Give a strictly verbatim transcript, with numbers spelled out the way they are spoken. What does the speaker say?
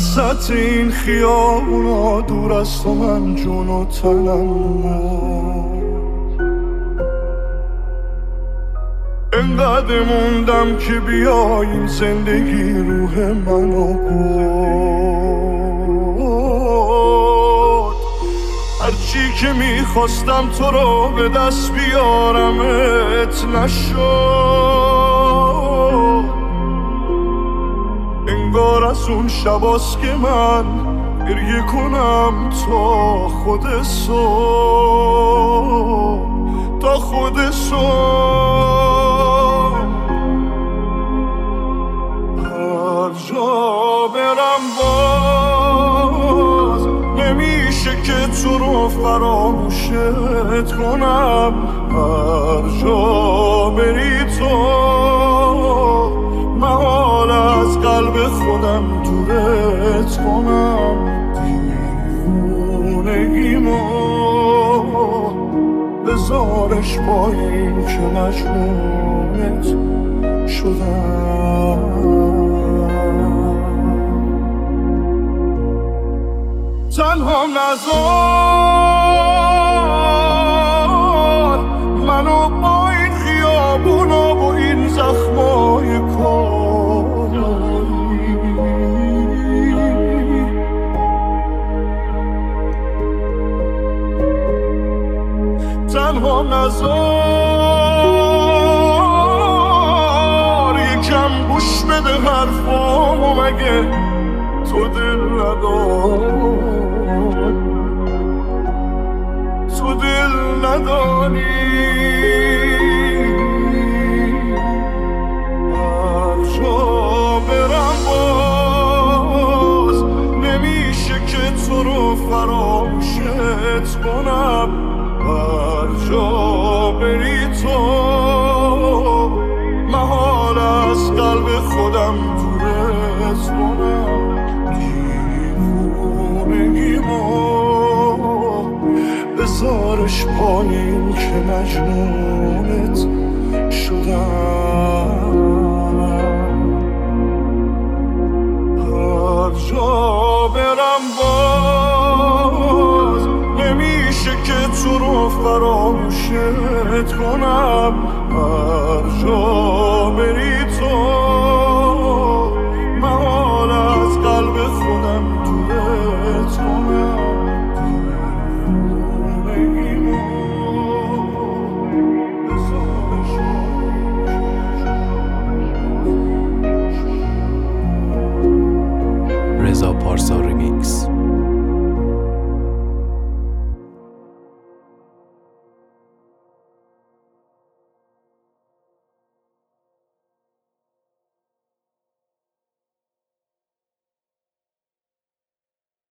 وسط این خیابونا دور از تو من جون و تنم مرد. انقدر موندم که بیا این زندگی روح منو برد. هرچی که میخواستم تو رو به دست بیارمت نشد. انگار از اون شباست که من گریه کنم تا خود صبح، تا خود صبح. هر جا برم باز نمیشه که تو رو فراموشت کنم. هر جا بری تو محال از قلب خودم دورت کنم. دیوونگیمو بذارش پایین که مجنونت شدم. تنها نذار منو با این خیابونا و این زخمای کاری. تنها نذار یکم گوش بده حرفامو، مگه تو دل نداری؟ تو دل نداری؟ هر جا برم باز نمیشه که تو رو فراموشت کنم. هر جا بری تو محال از قلب خودم دورت کنم. دیوونگیمو بذارش پایین که مجنونت شدم. هر جا برم باز نمیشه که تو رو فراموشت کنم. هر جا بری